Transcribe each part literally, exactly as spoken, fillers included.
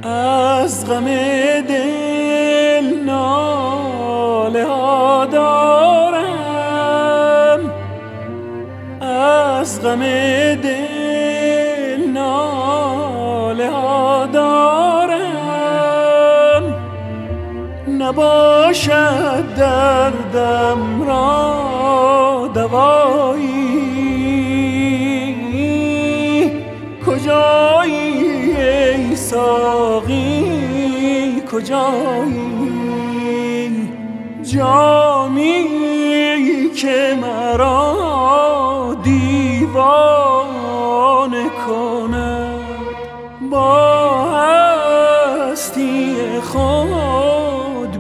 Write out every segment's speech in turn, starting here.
از غم دل ناله ها دارم، از غم دل ناله ها دارم. نباشد دردم را دوایی، کجایی ای ساقی کجایی؟ جامی که مرا دیوانه کند، با هستی خود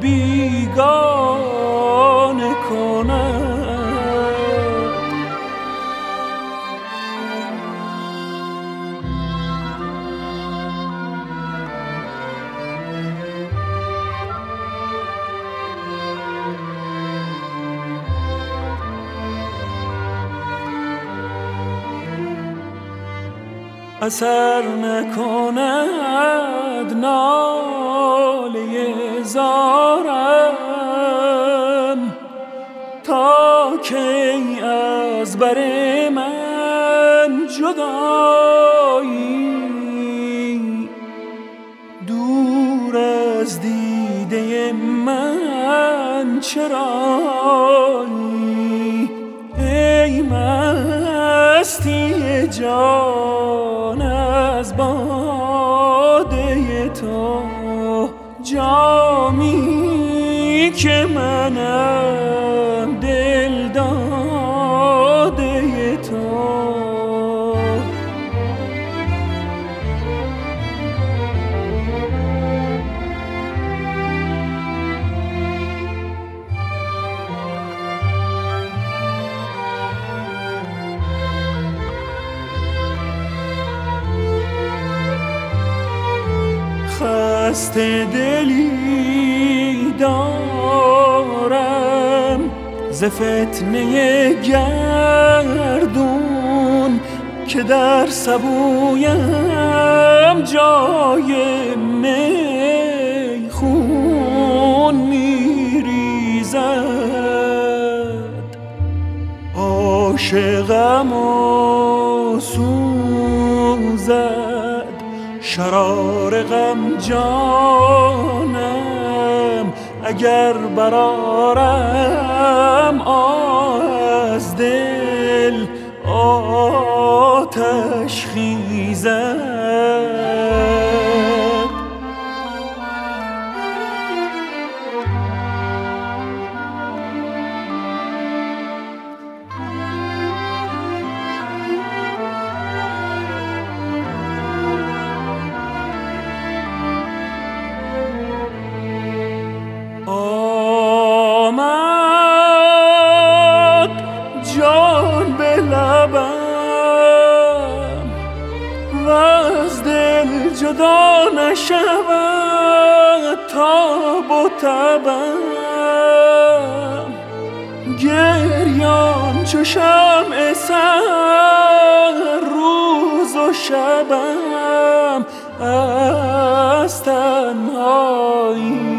بیگانه کند. اثر نکند ناله زارم، تا کی از بر من جدایی؟ دور از دیده من چرایی؟ ای مستی جان از باده تو، جامی که منم دل داده تو. خسته دلی دارم ز فتنه گردون، که در سبویم جای می خون میریزد. عاشقم و سوزد شرار غم جانم، اگر برآرم از دل آتش خیزد. جدا نشود تاب و تبم، گریان چو شمع سحر روز و شبم از تنهایی.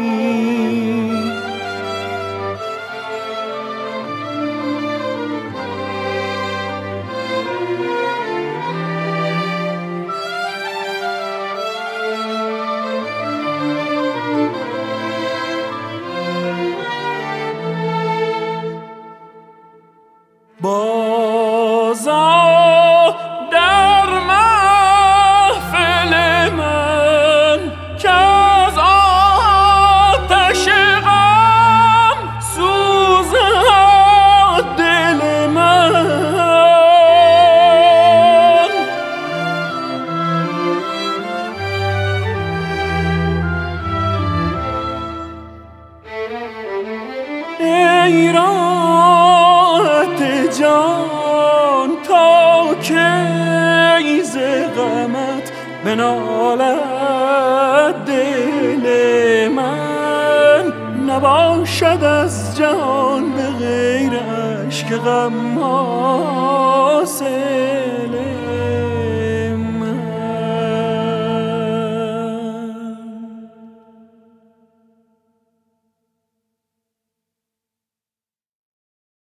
بازا در محفل من که از آتش غم سوزد دل من. ای راحت جان تا کی ز غمت بنالد دل من، نباشد از جان به غیر اشک غم حاصله.